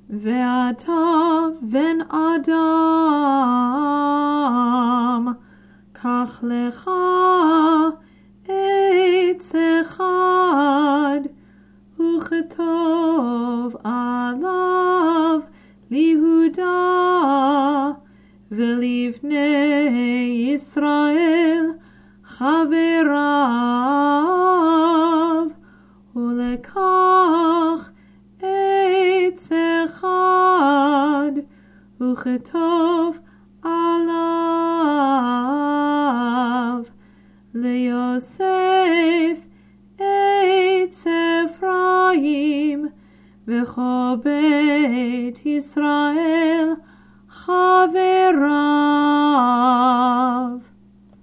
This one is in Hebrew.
ואתה בן אדם, קח לך עץ אחד, וכתוב עליו ליהודה ולבני ישראל חבריו, ולקח עץ אחד, וכתוב עליו ליוסף עץ אפרים, וכל בית ישראל חבריו.